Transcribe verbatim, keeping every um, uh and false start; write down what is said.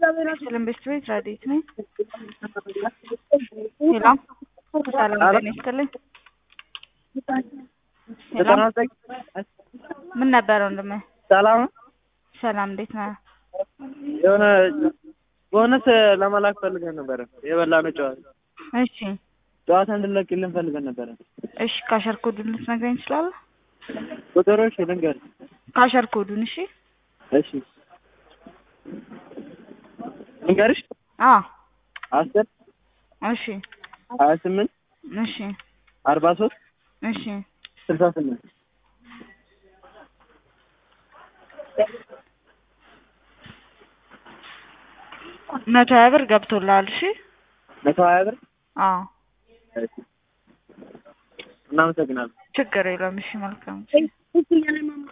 ሰላም ቤት ራዲት ነኝ። ሰላም ሰላም ለኔስተልኝ ሰላም ምን ነበር ወንድሜ? ሰላም ሰላም እንዴት ነህ? የሆነ ቦነስ ለመላክ ፈልገን ነበር የበላነው ጨዋታ። እሺ ጨዋታ እንድንለቅልን ፈልገን ነበር። እሺ ካሸር ኮዱን ልትነግረኝ ትችላለህ? ቁጥሮች ልንገር። ካሸር ኮዱን እሺ እሺ ልንገርሽ? አዎ አስር እሺ ሀያ ስምንት እሺ አርባ ሶስት እሺ ስልሳ ስምንት መቶ ሀያ ብር ገብቶልሃል። እሺ መቶ ሀያ ብር አዎ እናመሰግናለን። ችግር የለም። እሺ መልካም